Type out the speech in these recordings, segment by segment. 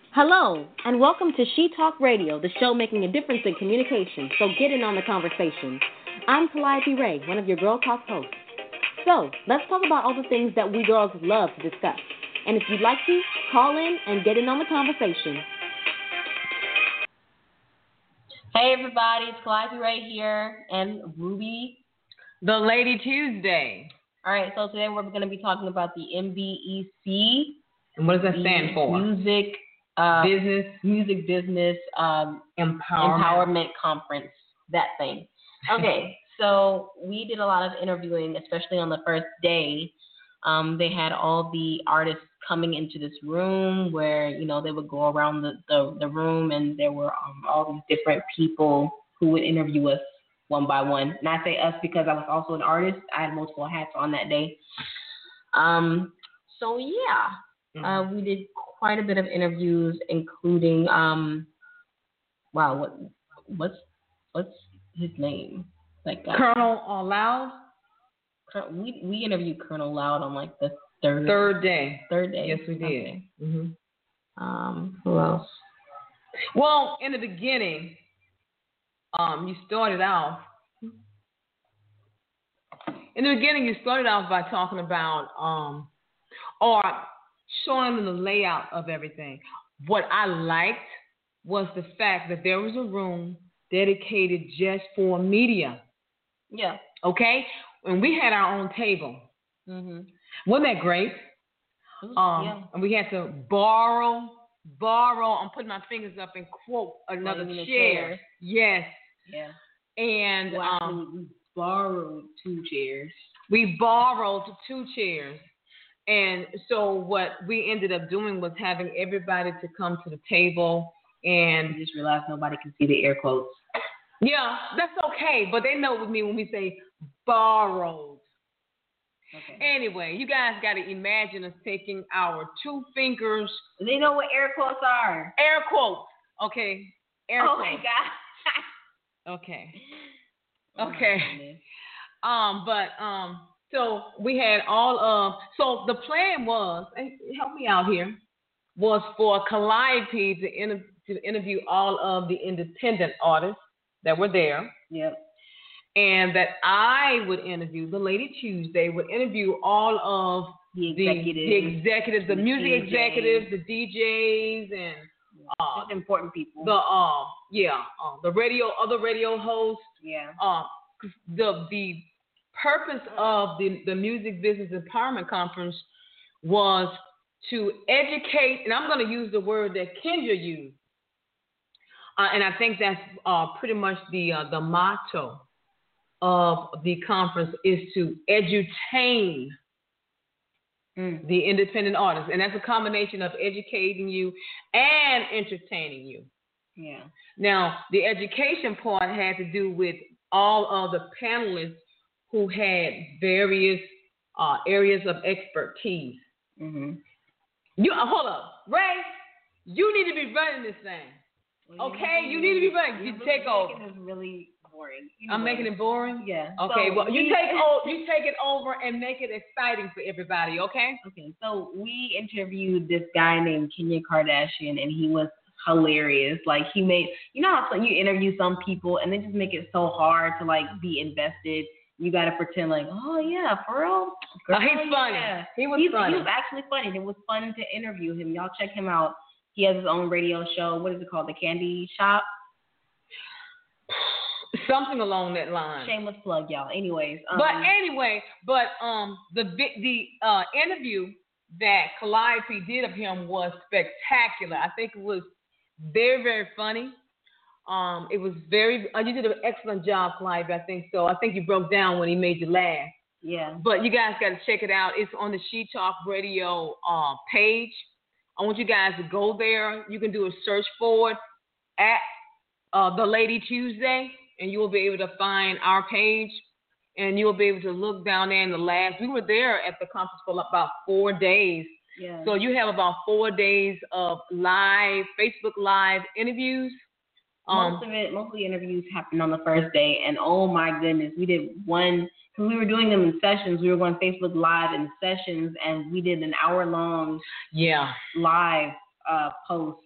Hello, and welcome to She Talk Radio, the show making a difference in communication. So get in on the conversation. I'm Calliope Ray, one of your Girl Talk hosts. So let's talk about all the things that we girls love to discuss. And if you'd like to, call in and get in on the conversation. Hey everybody, it's Calliope Ray here, and Ruby, the Lady Tuesday. All right, so today we're going to be talking about the MBEC. And what does that stand for? Music business empowerment conference, that thing. Okay, so we did a lot of interviewing, especially on the first day. They had all the artists coming into this room where, they would go around the room, and there were all these different people who would interview us one by one. And I say us because I was also an artist. I had multiple hats on that day. So yeah, we did quite a bit of interviews, including what's his name? Colonel Loud. We interviewed Colonel Loud on like the third day. Yes, we did. Okay. Mm-hmm. Who else? Well, in the beginning, you started off. By talking about or showing them the layout of everything. What I liked was the fact that there was a room dedicated just for media. Yeah. Okay? And we had our own table. Mm-hmm. Wasn't that great? Yeah. And we had to borrow. I'm putting my fingers up and quote another chair. Yes. Yeah. And we borrowed 2 chairs. We borrowed 2 chairs. And so what we ended up doing was having everybody to come to the table, and you just realized nobody can see the air quotes. Yeah, that's okay, but they know with me when we say borrowed. Okay. Anyway, you guys got to imagine us taking our 2 fingers. They know what air quotes are. Air quotes. Okay. Air quotes. Oh my God. Okay. Oh okay. So we had so the plan was, help me out here, was for Calliope to interview all of the independent artists that were there. Yep. And that I would interview, the Lady Tuesday would interview all of the executives, the music executives, the DJs, and just important people. The radio hosts. Yeah. The purpose of the Music Business Empowerment Conference was to educate, and I'm going to use the word that Kendra used, and I think that's pretty much the motto of the conference is to edutain the independent artists, and that's a combination of educating you and entertaining you. Yeah. Now, the education part had to do with all of the panelists who had various areas of expertise. Mm-hmm. You hold up, Ray. You need to be running this thing. Well, okay, you need to be running. You take over. Making this really boring. I'm making it boring. Yeah. Okay. Well, you take it over and make it exciting for everybody. Okay. Okay. So we interviewed this guy named Kenya Kardashian, and he was hilarious. Like, he made, how you interview some people and they just make it so hard to like be invested. You got to pretend like, oh yeah, for real. Girl, he's funny. Yeah. He was funny. He was actually funny. It was fun to interview him. Y'all check him out. He has his own radio show. What is it called? The Candy Shop? Something along that line. Shameless plug, y'all. Anyways. The interview that Calliope did of him was spectacular. I think it was very, very funny. It was you did an excellent job, Calliope, I think so. I think you broke down when he made you laugh. Yeah. But you guys got to check it out. It's on the She Talk Radio page. I want you guys to go there. You can do a search for it at The Lady Tuesday, and you will be able to find our page, and you'll be able to look down there in the last. We were there at the conference for about 4 days. Yeah. So you have about 4 days of Facebook Live interviews. Most of the interviews happened on the first day, and oh my goodness, we did one, because we were doing them in sessions. We were going Facebook Live in sessions, and we did an hour-long live post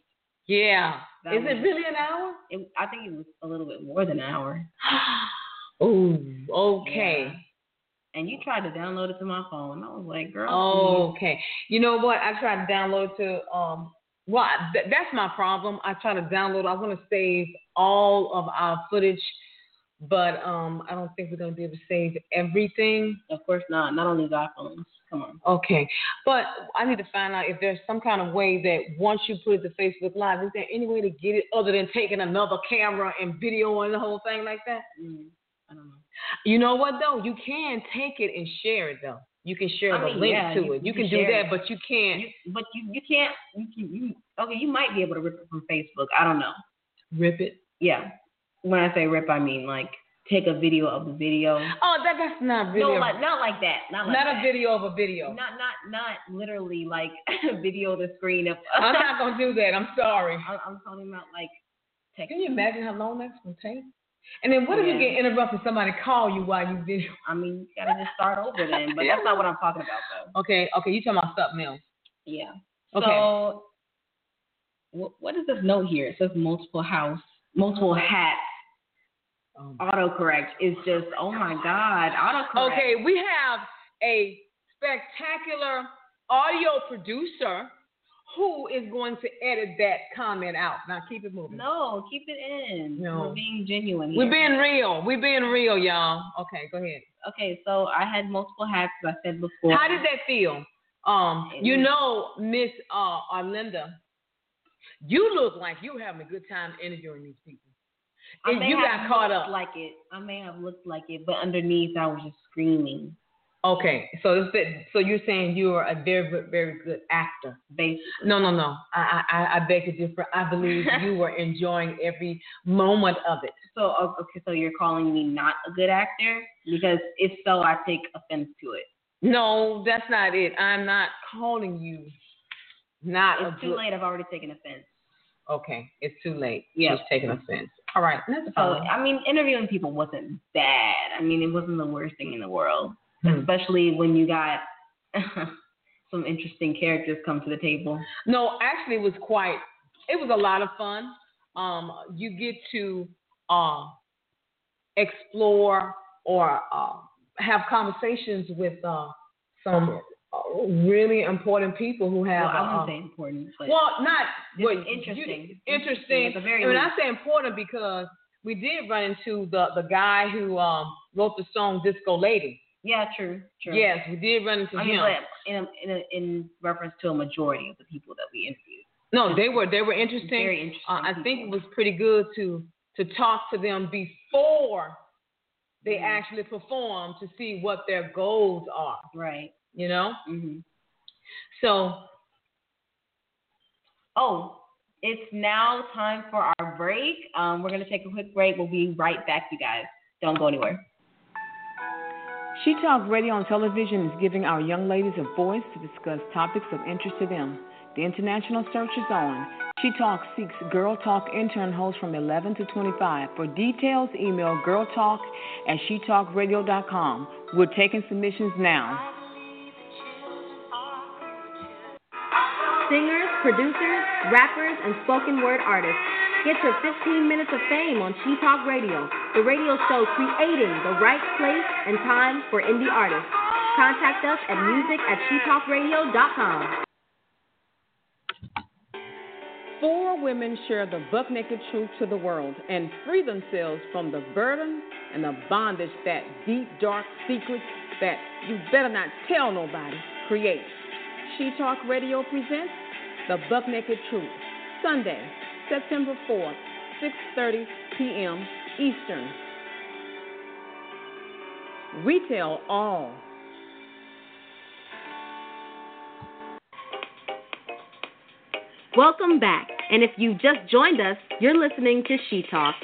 Yeah. Is it really an hour? I think it was a little bit more than an hour. Oh, okay. Yeah. And you tried to download it to my phone. I was like, girl. Okay. You know what? I tried to download to that's my problem. I try to download. I want to save all of our footage, but I don't think we're gonna be able to save everything. Of course not. Not only iPhones. Come on. Okay. But I need to find out if there's some kind of way that once you put it to Facebook Live, is there any way to get it other than taking another camera and videoing the whole thing like that? I don't know. You know what though? You can take it and share it though. You can share the link to it. You can do that, but you can't. You can't. Okay, you might be able to rip it from Facebook. I don't know. Rip it? Yeah. When I say rip, I mean like take a video of the video. Oh, that's not video. No, not like that. Not a video of a video. Not literally like video the screen of. I'm not gonna do that. I'm sorry. I'm talking about like text. Can you imagine how long that's gonna take? And then what if you get interrupted? Somebody call you while you video? I mean, you gotta just start over then. But that's not what I'm talking about though. Okay. You talking about something else? Yeah. Okay. So what is this note here? It says multiple hats. Autocorrect is just, oh my God, autocorrect. Okay, we have a spectacular audio producer who is going to edit that comment out. Now keep it moving. No, keep it in. No. We're being genuine here. We're being real, y'all. Okay, go ahead. Okay, so I had multiple hats, as I said before. How did that feel? Miss Arlinda, you look like you were having a good time interviewing these people. You got caught up. I may have looked like it, but underneath I was just screaming. Okay, so you're saying you are a very, very good actor, basically. No. I beg to differ. I believe you were enjoying every moment of it. So you're calling me not a good actor? Because if so, I take offense to it. No, that's not it. I'm not calling you not a good. It's too late. I've already taken offense. Okay, it's too late. Yeah. She's taking offense. All right. So, I mean, interviewing people wasn't bad. I mean, it wasn't the worst thing in the world, especially when you got some interesting characters come to the table. No, actually, it was a lot of fun. You get to explore or have conversations with some really important people who have. Well, I wouldn't say important, but interesting. It's a very. I say important because we did run into the guy who wrote the song "Disco Lady." Yeah, true. Yes, we did run into him. But in reference to a majority of the people that we interviewed. No, they were interesting. Very interesting. I think it was pretty good to talk to them before they actually perform to see what their goals are. Right. You know? Mm-hmm. So. Oh, it's now time for our break. We're going to take a quick break. We'll be right back, you guys. Don't go anywhere. She Talk Radio and Television is giving our young ladies a voice to discuss topics of interest to them. The international search is on. She Talk seeks Girl Talk intern hosts from 11 to 25. For details, email girltalk@shetalkradio.com. We're taking submissions now. Singers, producers, rappers, and spoken word artists. Get your 15 minutes of fame on She Talk Radio, the radio show creating the right place and time for indie artists. Contact us at music@shetalkradio.com. 4 women share the buck-naked truth to the world and free themselves from the burden and the bondage that deep, dark secrets that you better not tell nobody creates. She Talk Radio presents The Buck-Naked Truth, Sunday, September 4th, 6:30 p.m. Eastern. Retail all. Welcome back. And if you just joined us, you're listening to She Talk.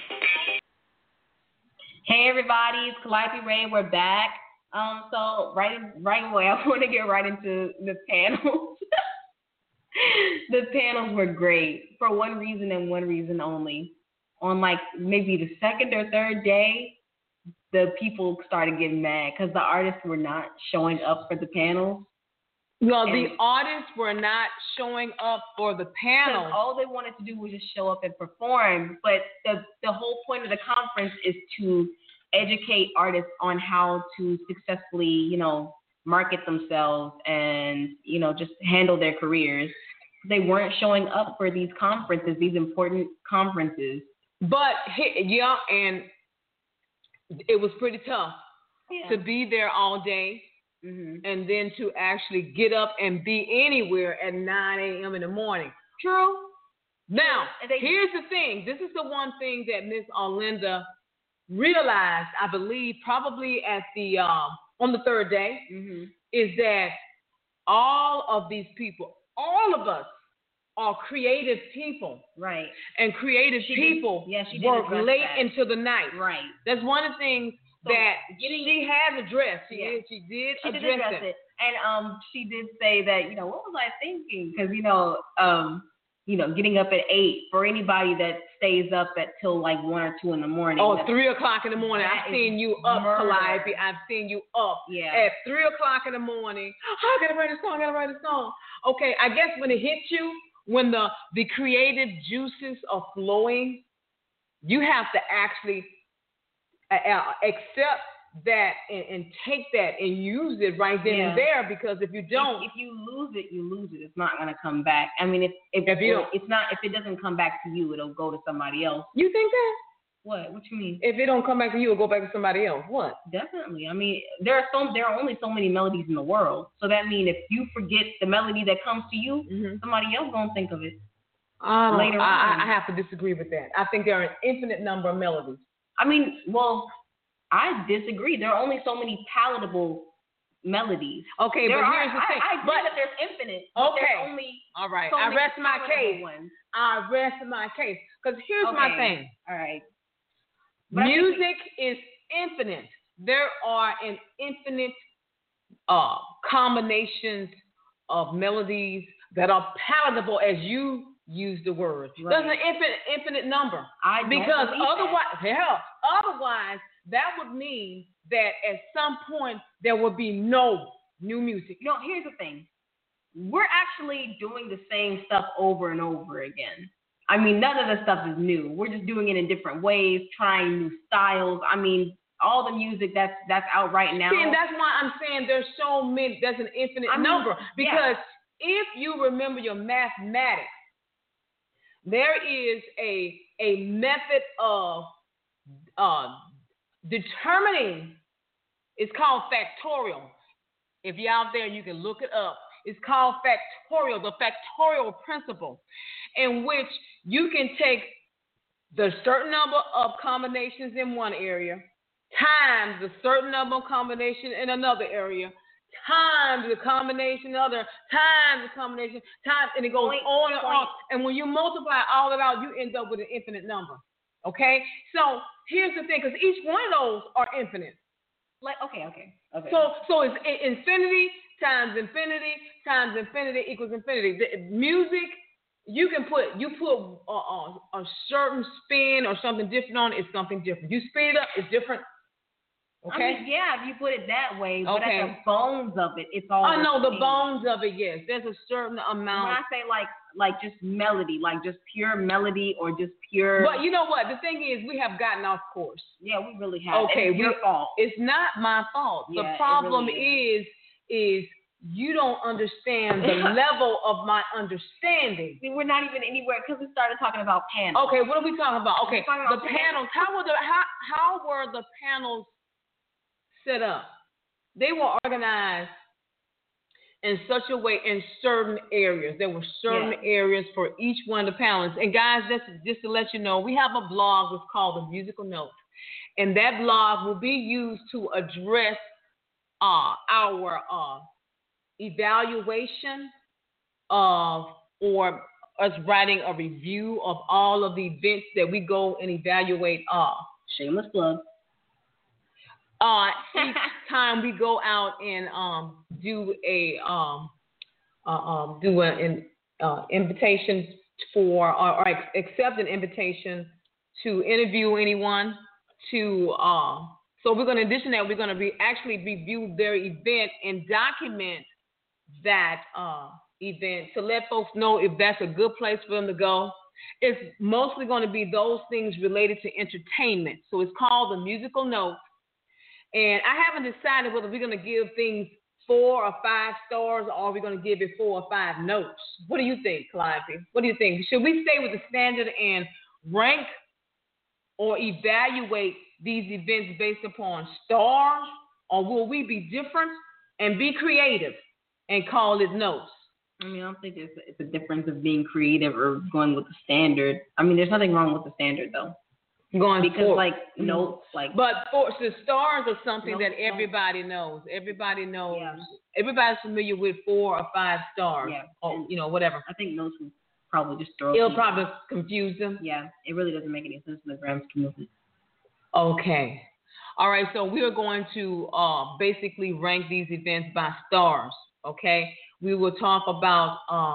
Hey everybody, it's Calliope Ray. We're back. So right away, I want to get right into the panels. The panels were great for one reason and one reason only. On like maybe the second or third day, the people started getting mad because the artists were not showing up for the panels. Well, the artists were not showing up for the panel. All they wanted to do was just show up and perform. But the whole point of the conference is to educate artists on how to successfully, market themselves and, just handle their careers. They weren't showing up for these conferences, these important conferences. But, and it was pretty tough to be there all day. Mm-hmm. And then to actually get up and be anywhere at 9 a.m. in the morning. True. Now, here's the thing. This is the one thing that Miss Orlinda realized, I believe, probably at the on the third day, mm-hmm. is that all of these people, all of us, are creative people. Right. And creative people work late into the night. Right. That's one of the things that she has addressed. She did address it. And she did say that, what was I thinking? Because, getting up at 8 for anybody that stays up till like 1 or 2 in the morning. Oh, 3 o'clock in the morning. I've seen you up, Calliope. I've seen you up at 3 o'clock in the morning. Oh, I gotta write a song. Okay, I guess when it hits you, when the creative juices are flowing, you have to actually accept that and take that and use it right then and there, because if you don't, if you lose it, you lose it. It's not going to come back. I mean, if it doesn't come back to you, it'll go to somebody else. You think that? What you mean? If it don't come back to you, it'll go back to somebody else. What? Definitely. I mean, there are only so many melodies in the world. So that means if you forget the melody that comes to you, mm-hmm. somebody else gonna think of it later on. I have to disagree with that. I think there are an infinite number of melodies. I mean, I disagree. There are only so many palatable melodies. Okay, but here's the thing. I agree that there's infinite. Okay. There's only all right. So I rest my case. Because here's my thing. All right. But music is infinite. There are an infinite combinations of melodies that are palatable, as you use the word. Right. There's an infinite number. Because otherwise, that would mean that at some point there would be no new music. Here's the thing. We're actually doing the same stuff over and over again. I mean, none of the stuff is new. We're just doing it in different ways, trying new styles. I mean, all the music that's out right now. See, and that's why I'm saying there's so many. There's an infinite number. Because if you remember your mathematics, there is a method of determining. It's called factorial. If you're out there, you can look it up. It's called factorial, the factorial principle, in which you can take the certain number of combinations in one area, times the certain number of combinations in another area, times the combination other, times the combination, times, and it goes on and on. And when you multiply all of it out, you end up with an infinite number. Okay? So here's the thing, because each one of those are infinite. Okay. So it's infinity times infinity equals infinity. The music, you put a certain spin or something different on it, it's something different. You speed it up, it's different. Okay. I mean, if you put it that way, but at the bones of it, it's all. I know the bones of it. Yes, there's a certain amount. When I say like just melody, like just pure melody or just pure. But you know what? The thing is, we have gotten off course. Yeah, we really have. Okay, it's your fault. It's not my fault. Yeah, the problem really is you don't understand the level of my understanding. See, we're not even anywhere because we started talking about panels. Okay, what are we talking about? Okay, the panels. How were the panels set up? They were organized in such a way in certain areas. There were certain areas for each one of the panels. And guys, just to let you know, we have a blog that's called The Musical Note. And that blog will be used to address our evaluation of, or us writing a review of all of the events that we go and evaluate. Shameless plug. Each time we go out and do an invitation for or accept an invitation to interview anyone so we're going to, in addition to that, we're going to actually review their event and document that event to let folks know if that's a good place for them to go. It's mostly going to be those things related to entertainment. So it's called the Musical Note. And I haven't decided whether we're going to give things 4 or 5 stars or are we going to give it 4 or 5 notes. What do you think, Calliope? What do you think? Should we stay with the standard and rank or evaluate these events based upon stars, or will we be different and be creative and call it notes? I mean, I don't think it's a difference of being creative or going with the standard. I mean, there's nothing wrong with the standard, though. Notes, But for the stars are something that everybody knows. Everybody knows. Yeah. Everybody's familiar with 4 or 5 stars. Yeah. Or, whatever. I think notes will probably just throw. It'll probably confuse them. Yeah. It really doesn't make any sense in the grand scheme of it. Okay. All right. So we are going to basically rank these events by stars. Okay. We will talk about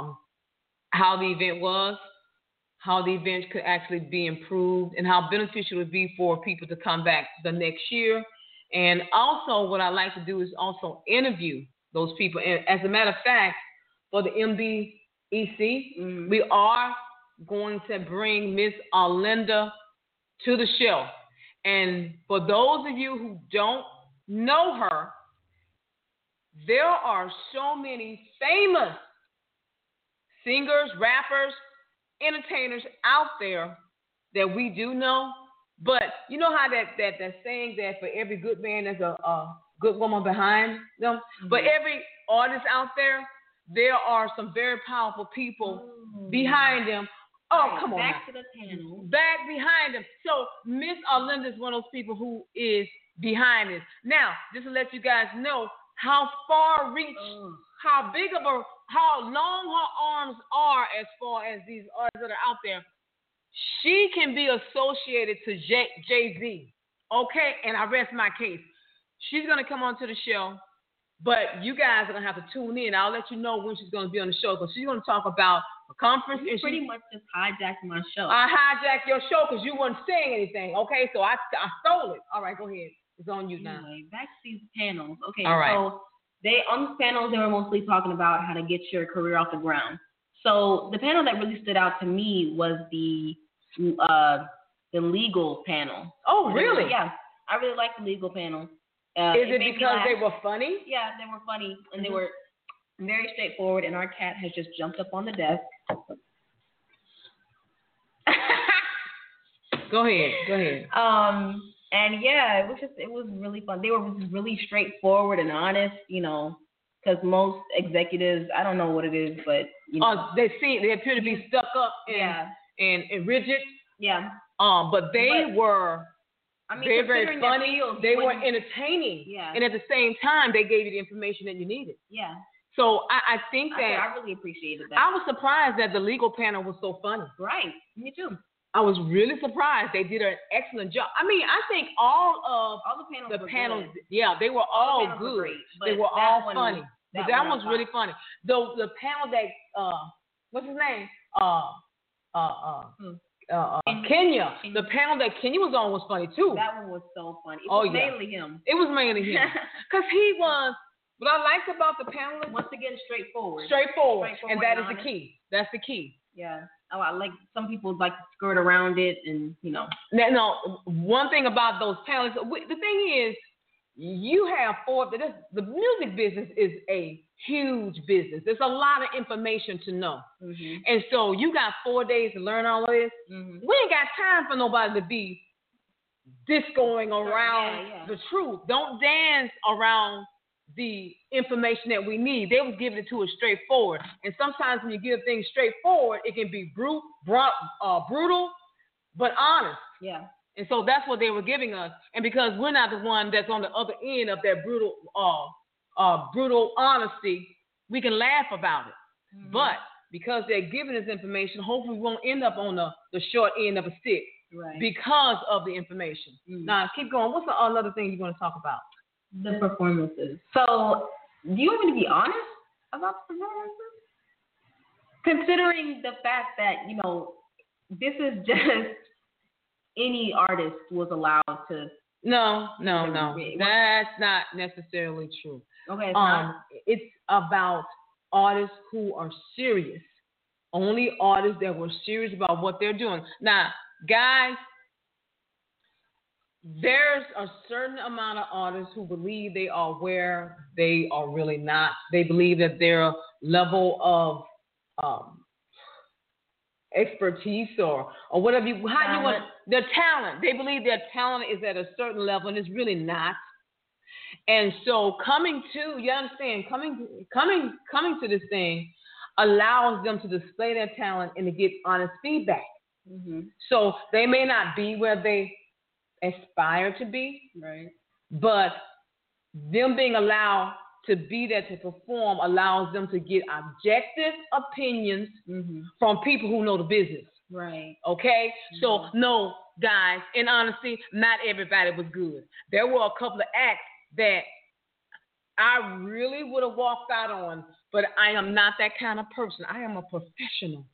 how the event was, how the event could actually be improved, and how beneficial it would be for people to come back the next year. And also what I like to do is also interview those people. And as a matter of fact, for the MBEC, we are going to bring Miss Arlinda to the show. And for those of you who don't know her, there are so many famous singers, rappers, entertainers out there that we do know. But you know how that saying that for every good man there's a good woman behind them? Mm-hmm. But every artist out there are some very powerful people behind them. Oh, come on. Back to the panel. Back behind them. So Miss Arlinda is one of those people who is behind this. Now, just to let you guys know how far reach, how long her arms are as far as these artists that are out there. She can be associated to Jay-Z. Okay? And I rest my case. She's going to come onto the show, but you guys are going to have to tune in. I'll let you know when she's going to be on the show, because she's going to talk about a conference. You pretty much just hijacked my show. I hijacked your show because you weren't saying anything. Okay? So I stole it. All right, go ahead. It's on you now. Anyway, back to these panels. Okay, all right. So on these panels, they were mostly talking about how to get your career off the ground. So the panel that really stood out to me was the legal panel. Oh, really? Yeah, I really liked the legal panel. Is it because they were funny? Yeah, they were funny, and they were very straightforward, and our cat has just jumped up on the desk. Go ahead. And yeah, it was really fun. They were just really straightforward and honest, because most executives, I don't know what it is, but they appear to be stuck up and rigid. Yeah. But they were very, very funny. They were entertaining. Yeah. And at the same time, they gave you the information that you needed. Yeah. So I think that I really appreciated that. I was surprised that the legal panel was so funny. Right. Me too. I was really surprised. They did an excellent job. I mean, I think all the panels, yeah, they were all good. They were all funny. But that one's really funny. The panel that what's his name? Kenya. The panel that Kenya was on was funny too. That one was so funny. It was mainly him. It was mainly him. Because he was. What I liked about the panelists, once again, straightforward. And that is the key. That's the key. Yeah. Oh, I like some people like to skirt around it, and No, one thing about those panelists, the thing is, you have the music business is a huge business. There's a lot of information to know. Mm-hmm. And so you got 4 days to learn all of this. Mm-hmm. We ain't got time for nobody to be discoing around the truth. Don't dance around the information that we need. They was giving it to us straightforward. And sometimes when you give things straightforward, it can be brutal, but honest. Yeah. And so that's what they were giving us. And because we're not the one that's on the other end of that brutal honesty, we can laugh about it. Mm-hmm. But because they're giving us information, hopefully we won't end up on the short end of a stick because of the information. Mm-hmm. Now, keep going. What's another thing you're going to talk about? The performances. So, do you want me to be honest about the performances? Considering the fact that, this is just any artist was allowed to. No. That's not necessarily true. Okay. It's about artists who are serious. Only artists that were serious about what they're doing. Now, guys, there's a certain amount of artists who believe they are where they are really not. They believe that their level of expertise or whatever you want, their talent. They believe their talent is at a certain level, and it's really not. And so coming to this thing allows them to display their talent and to get honest feedback. Mm-hmm. So they may not be where they aspire to be, right? But them being allowed to be there to perform allows them to get objective opinions from people who know the business. Right. Okay? Mm-hmm. So, no, guys, in honesty, not everybody was good. There were a couple of acts that I really would have walked out on, but I am not that kind of person. I am a professional.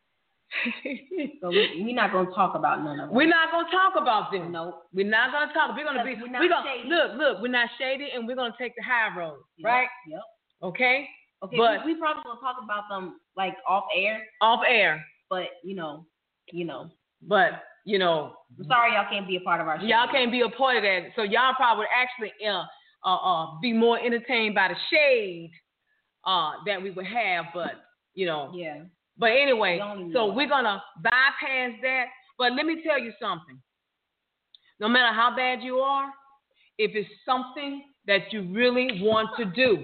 So we're not going to talk about none of them. We're not going to talk about them. No. We're not going to talk. We're going to be, look, we're not shady, and we're going to take the high road, right? Yep. Okay? Okay, but we probably going to talk about them, like, off air. Off air. But, you know. But, I'm sorry y'all can't be a part of our show. Y'all can't be a part of that. So y'all probably actually be more entertained by the shade that we would have, but, Yeah. But anyway, so we're going to bypass that. But let me tell you something. No matter how bad you are, if it's something that you really want to do,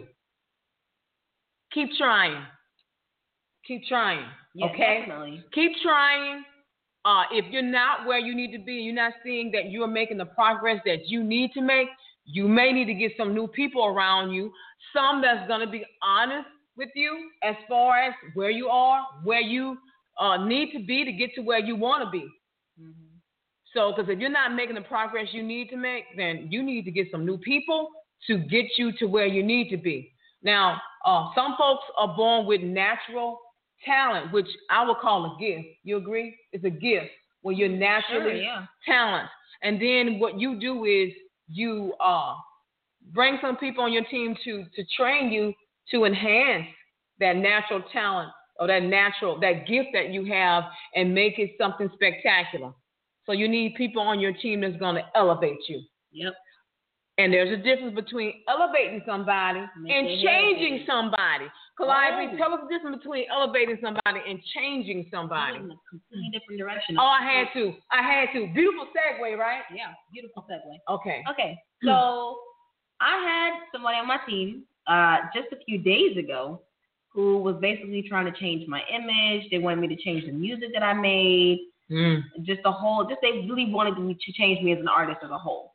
keep trying. Keep trying. Yeah, okay? Definitely. Keep trying. If you're not where you need to be, you're not seeing that you're making the progress that you need to make, you may need to get some new people around you, some that's going to be honest with you as far as where you are, where you need to be to get to where you want to be. Mm-hmm. So, because if you're not making the progress you need to make, then you need to get some new people to get you to where you need to be. Now, some folks are born with natural talent, which I would call a gift. You agree? It's a gift where you're naturally talented. And then what you do is you bring some people on your team to train you to enhance that natural talent or that gift that you have and make it something spectacular. So you need people on your team that's going to elevate you. Yep. And there's a difference between elevating somebody and changing somebody. Calliope, tell us the difference between elevating somebody and changing somebody. In a completely different direction. Oh, I had to. Beautiful segue, right? Yeah, beautiful segue. Okay. So I had somebody on my team just a few days ago who was basically trying to change my image. They wanted me to change the music that I made. They really wanted me to change me as an artist as a whole.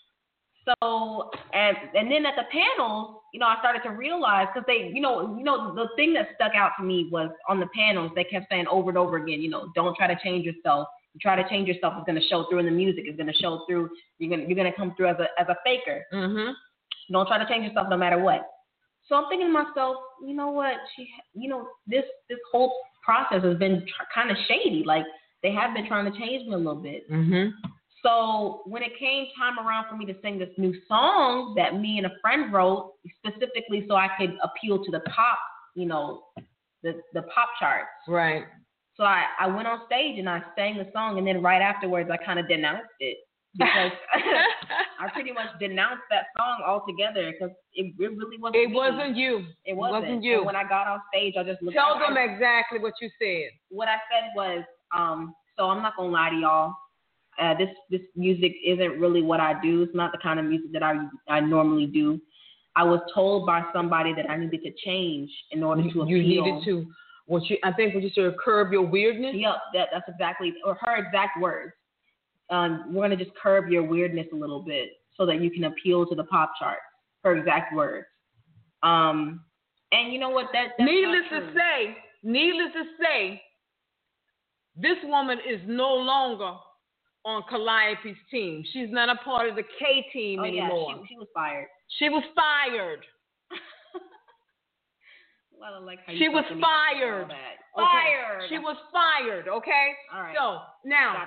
So, and then at the panels, I started to realize, because they, the thing that stuck out to me was on the panels, they kept saying over and over again, don't try to change yourself. You try to change yourself, it's going to show through in the music. It's going to show through. You're going to come through as a faker. Mm-hmm. Don't try to change yourself no matter what. So I'm thinking to myself, you know what? This whole process has been kind of shady. Like, they have been trying to change me a little bit. Mm-hmm. So when it came time around for me to sing this new song that me and a friend wrote specifically so I could appeal to the pop, the pop charts. Right. So I went on stage and I sang the song, and then right afterwards I kind of denounced it because I pretty much denounced that song altogether because it really wasn't me. Wasn't you. It wasn't you. And when I got off stage, I just looked. Tell them exactly what you said. What I said was, so I'm not gonna lie to y'all. This music isn't really what I do. It's not the kind of music that I normally do. I was told by somebody that I needed to change in order to appeal. You needed to. I think what you said, curb your weirdness. Yep, that's exactly, or her exact words. We're gonna just curb your weirdness a little bit so that you can appeal to the pop charts. Her exact words. And you know what? That's needless to say, this woman is no longer on Calliope's team. She's not a part of the K team anymore. Yeah, she was fired. She was fired. Well, I like how she was fired. Fired. Okay. She was fired, okay? All right. So, now,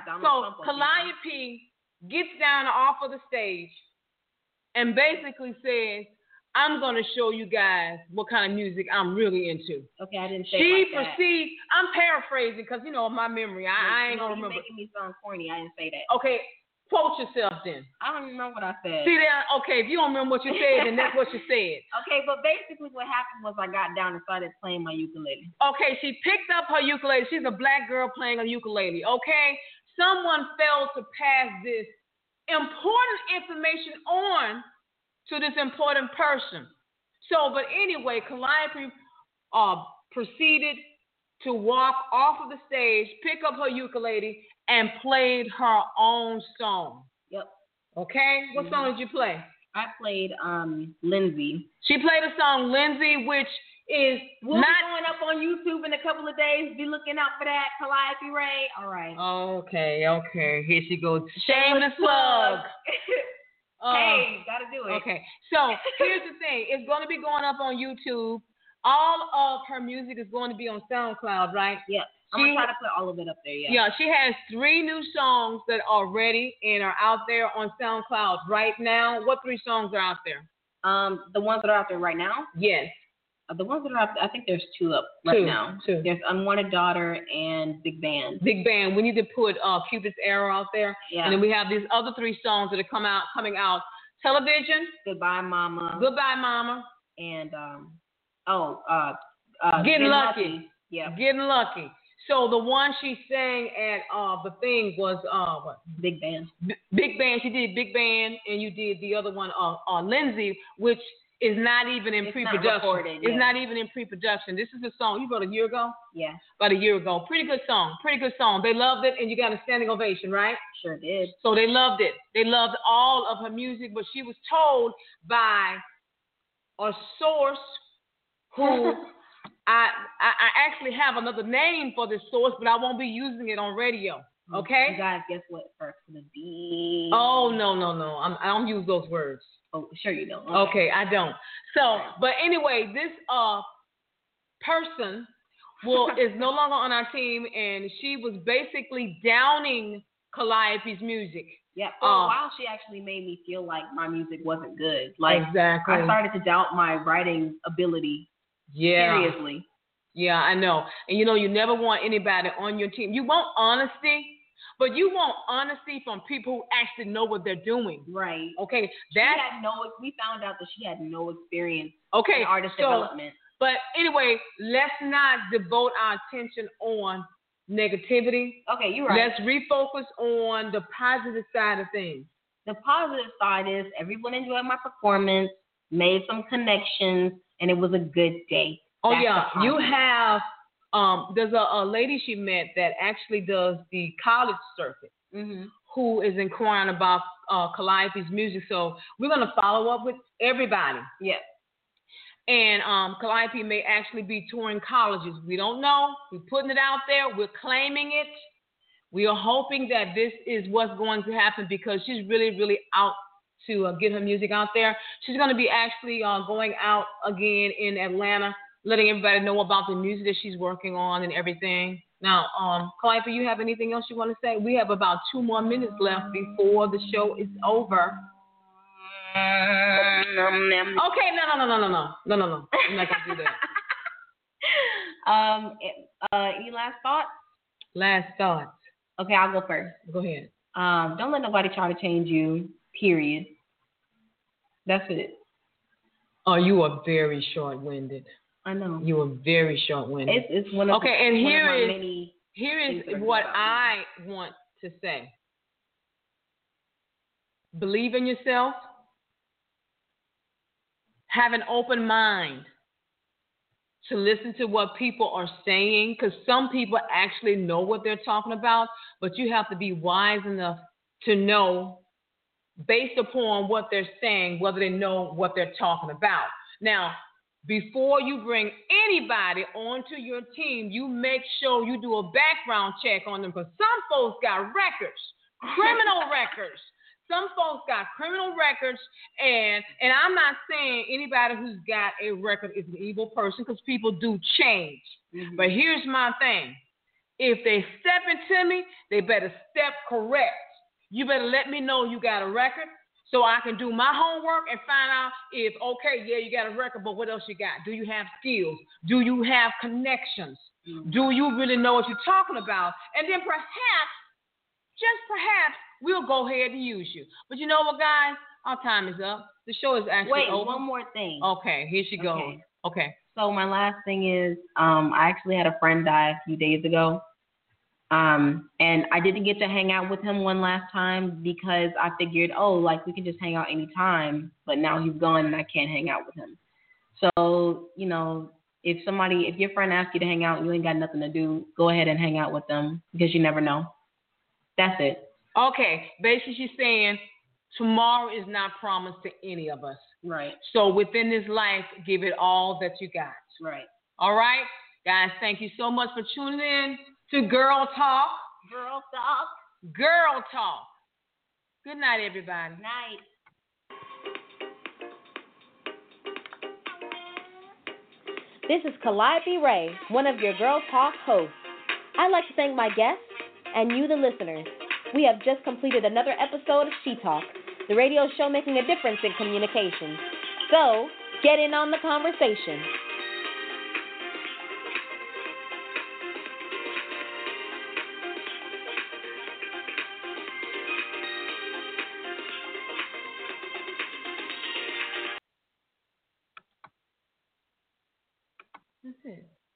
Calliope gets down off of the stage and basically says, I'm going to show you guys what kind of music I'm really into. Okay, I didn't say She like proceeds, I'm paraphrasing because, my memory, I ain't going to remember. You're making me sound corny. I didn't say that. Okay, quote yourself then. I don't remember what I said. See that? Okay, if you don't remember what you said, then that's what you said. Okay, but basically what happened was I got down and started playing my ukulele. Okay, she picked up her ukulele. She's a black girl playing a ukulele, okay? Someone failed to pass this important information on to this important person. So, but anyway, Calliope proceeded to walk off of the stage, pick up her ukulele, and played her own song. Yep. Okay? What song did you play? I played Lindsay. She played a song, Lindsay, which is we'll be going up on YouTube in a couple of days. Be looking out for that, Calliope Ray. All right. Okay. Here she goes. Shameless plug. Hey, gotta do it. Okay. So here's the thing. It's going to be going up on YouTube. All of her music is going to be on SoundCloud, right? Yeah. I'm going to try to put all of it up there, yeah. Yeah, she has 3 new songs that are ready and are out there on SoundCloud right now. What 3 songs are out there? The ones that are out there right now? Yes. The ones that are out there, I think there's 2 up right now. 2. There's Unwanted Daughter and Big Band. Big Band. We need to put Cupid's Arrow out there. Yeah. And then we have these other 3 songs that are coming out. Television. Goodbye, Mama. Goodbye, Mama. And, Getting Lucky. Yeah. Getting Lucky. So the one she sang at the thing was what? Big Band. Big Band. She did Big Band, and you did the other one, Lindsay, which is not even in pre-production. It's not even in pre-production. This is a song you wrote a year ago? Yeah. About a year ago. Pretty good song. They loved it, and you got a standing ovation, right? Sure did. So they loved it. They loved all of her music, but she was told by a source who I actually have another name for this source, but I won't be using it on radio. Okay? You guys, guess what first gonna be? Oh, no. I don't use those words. Oh, sure you don't. Okay, I don't. So, but anyway, this person is no longer on our team, and she was basically downing Calliope's music. Yeah, for a while she actually made me feel like my music wasn't good. Like, exactly. I started to doubt my writing ability. Yeah. Seriously. Yeah, I know. And you never want anybody on your team. You want honesty, but you want honesty from people who actually know what they're doing. Right. Okay. We found out that she had no experience in artist development. But anyway, let's not devote our attention on negativity. Okay, you're right. Let's refocus on the positive side of things. The positive side is everyone enjoyed my performance, made some connections, and it was a good day. Oh, yeah. You have, there's a lady she met that actually does the college circuit, who is inquiring about Calliope's music. So we're going to follow up with everybody. Yeah. And Calliope may actually be touring colleges. We don't know. We're putting it out there. We're claiming it. We are hoping that this is what's going to happen because she's really, really out to get her music out there. She's going to be actually going out again in Atlanta, letting everybody know about the music that she's working on and everything. Now, Calliope, you have anything else you want to say? We have about 2 more minutes left before the show is over. Okay, no. I'm not going to do that. Any last thoughts? Last thoughts. Okay, I'll go first. Go ahead. Don't let nobody try to change you, period. That's it. Oh, you are very short-winded. I know. You are very short-winded. It's one of and here is what I want to say. Believe in yourself. Have an open mind to listen to what people are saying, because some people actually know what they're talking about, but you have to be wise enough to know, based upon what they're saying, whether they know what they're talking about. Now, before you bring anybody onto your team, you make sure you do a background check on them, because some folks got records, criminal records. Some folks got criminal records, and I'm not saying anybody who's got a record is an evil person, because people do change. Mm-hmm. But here's my thing. If they step into me, they better step correct. You better let me know you got a record. so I can do my homework and find out if, okay, yeah, you got a record, but what else you got? Do you have skills? Do you have connections? Do you really know what you're talking about? And then perhaps, just perhaps, we'll go ahead and use you. But you know what, guys? Our time is up. The show is actually over. Wait, one more thing. Okay, here she goes. Okay. So my last thing is, I actually had a friend die a few days ago. And I didn't get to hang out with him one last time because I figured, we can just hang out anytime. But now he's gone and I can't hang out with him. So, if your friend asks you to hang out and you ain't got nothing to do, go ahead and hang out with them because you never know. That's it. Okay. Basically, she's saying tomorrow is not promised to any of us. Right. So within this life, give it all that you got. Right. All right? Guys, thank you so much for tuning in to Girl Talk. Girl Talk. Girl Talk. Good night, everybody. Night. This is Calliope Ray, one of your Girl Talk hosts. I'd like to thank my guests and you, the listeners. We have just completed another episode of She Talk, the radio show making a difference in communication. So, get in on the conversation. That's it.